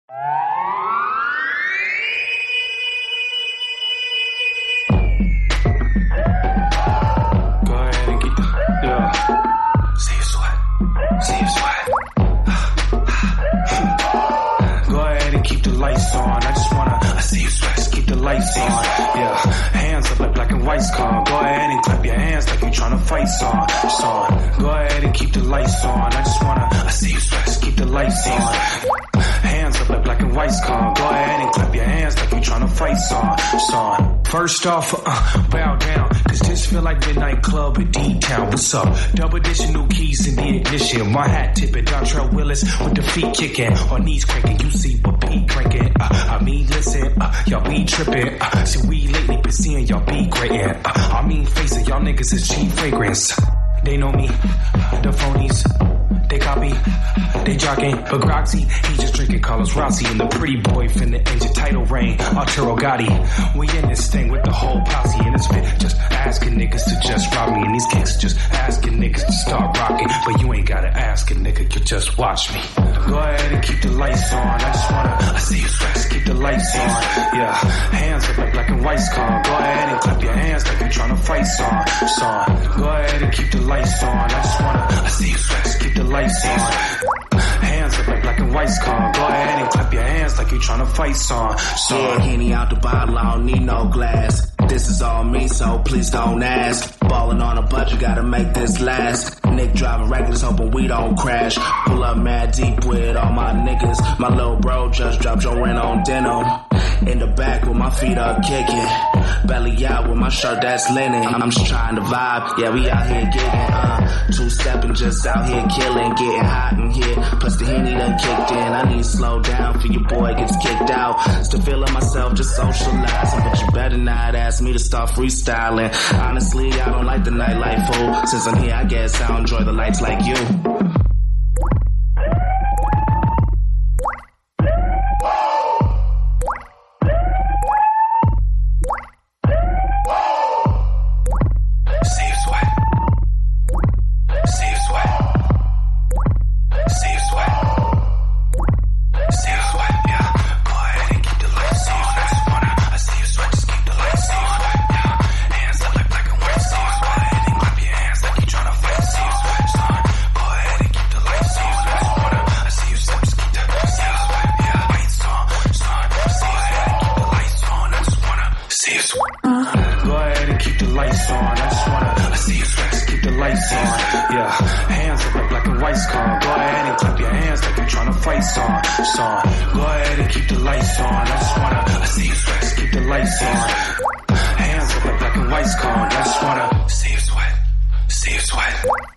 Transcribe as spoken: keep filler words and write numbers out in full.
Car. Go ahead and clap your hands like you tryna fight son. Son. Go ahead and keep the lights on. I just wanna I see you sweat, just keep the lights on. Hands up like black and white's car. Go ahead and clap your hands like you tryna fight son. Son. First off, uh, bow down, cause this feel like midnight club in D-Town. What's up? Double edition, new keys in the ignition. My hat tipping, Dontrell Willis with the feet kicking, or knees cranking. You see what Pete cranking. Uh, I mean, listen, uh, y'all be tripping. Uh, see, we lately been seeing y'all be grading. Uh, I mean, face it, y'all niggas is cheap fragrance. They know me, the phonies, they copy, they jogging. But Groxy, he just drinking Carlos Rossi. And the pretty boy finna engine title reign, Arturo Gotti. We in this thing with the whole posse. And it's fit just asking niggas to just rob me. And these kicks just asking niggas to start rocking. But you ain't gotta ask a nigga, you just watch me. Go ahead and keep the lights on. I just wanna, I see you sweat, keep the lights on. Yeah, hands up like black and white's car. Go ahead and clap your hands like you tryna fight son. Son, go ahead and keep the lights on. I just wanna, I see you sweat, keep the lights on. Hands up like black and white's car. Go ahead and clap your hands like you tryna fight son. Son. Yeah, Henny out the bottle, I don't need no glass. This is all me, so please don't ask. Ballin' on a budget, gotta make this last. Nick driving regulars, hoping we don't crash. Pull up mad deep with all my niggas. My little bro just dropped your rent on denim. In the back with my feet up kicking. Belly out with my shirt that's linen. I'm just trying to vibe, yeah, we out here gigging. Uh, two-stepping, just out here killing. Getting hot in here, plus the Henny done kicked in. I need to slow down for your boy gets kicked out. Still feeling myself, just socializing. But you better not ask me to start freestyling. Honestly, I don't like the nightlife, fool. Since I'm here, I guess I enjoy the lights like you. Hands up like black and white's car. I just wanna see you sweat, see you sweat.